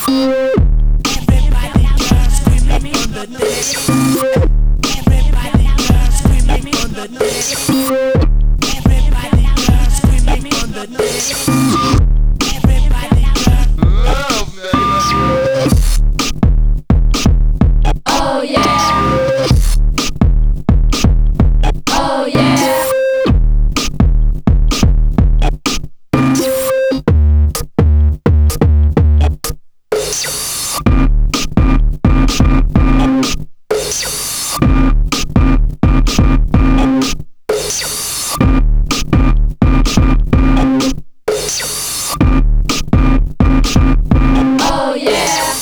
Everybody girls screaming on the deck. Everybody girls screaming on the deck. Everybody girls screaming on the deck. Everybody girls. Love, baby. Oh yeah. Oh yeah. Oh yeah.